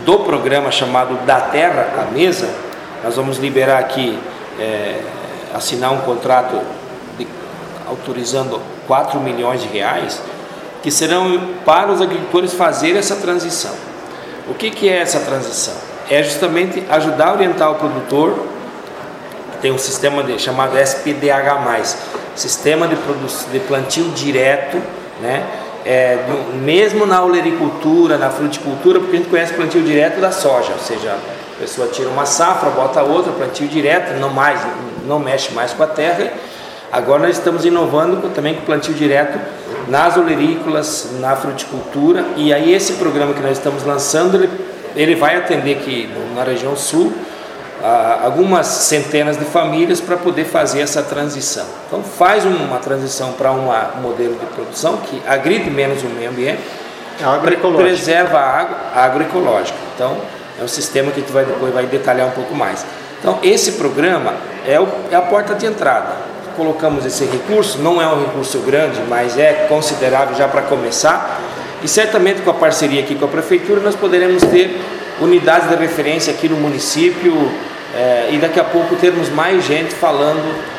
do programa chamado Da Terra à Mesa. Nós vamos liberar aqui, assinar um contrato autorizando 4 milhões de reais, que serão para os agricultores fazerem essa transição. O que é essa transição? É justamente ajudar a orientar o produtor. Tem um sistema chamado SPDH+, Sistema de Plantio Direto, né? Mesmo na olericultura, na fruticultura, porque a gente conhece plantio direto da soja, ou seja, a pessoa tira uma safra, bota outra, plantio direto, não mexe mais com a terra. Agora nós estamos inovando também com plantio direto nas olerícolas, na fruticultura, e aí esse programa que nós estamos lançando, ele vai atender aqui na região sul algumas centenas de famílias para poder fazer essa transição. Então faz uma transição para um modelo de produção que agride menos o meio ambiente, preserva a água, agroecológica. Então é um sistema que a gente depois vai detalhar um pouco mais. Então esse programa é a porta de entrada. Colocamos esse recurso, não é um recurso grande, mas é considerável já para começar, e certamente com a parceria aqui com a Prefeitura nós poderemos ter unidades de referência aqui no município, e daqui a pouco termos mais gente falando